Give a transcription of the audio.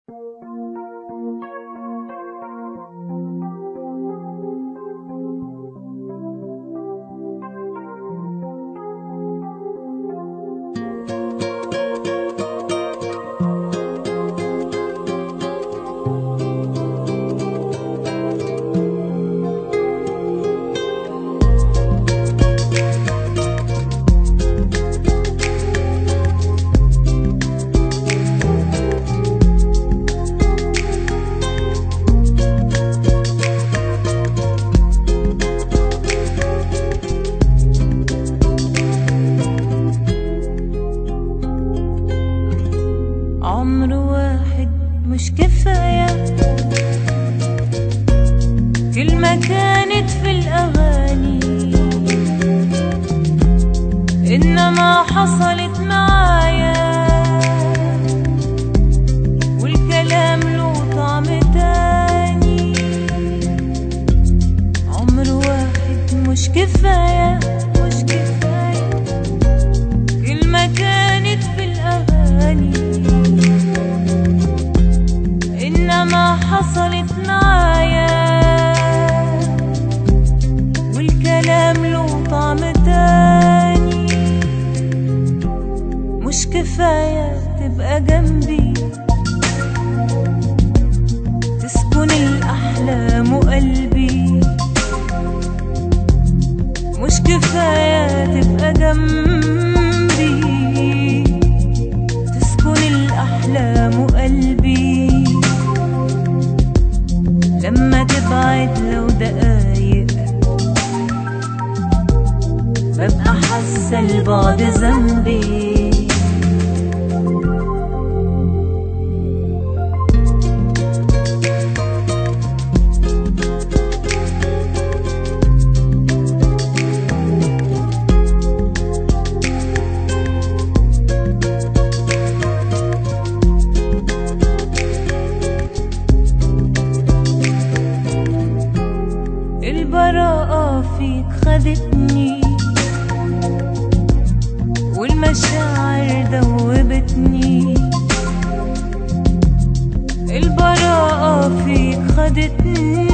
عمر واحد مش كفاية، كلمة كانت في الأغاني إنما حصلت معايا، والكلام له طعم تاني. عمر واحد مش كفاية، مش كفاية، كلمة كانت في الأغاني إنما حصلت معايا، والكلام له طعم تاني. مش كفاية تبقى جنبي تسكن الأحلام وقلبي، مش كفاية تبقى جنبي تسكن الأحلام وقلبي. لما تبعد لو دقايق ببقى حاسة البعد ذنبي. البراءة فيك خدتني والمشاعر دوبتني، البراءة فيك خدتني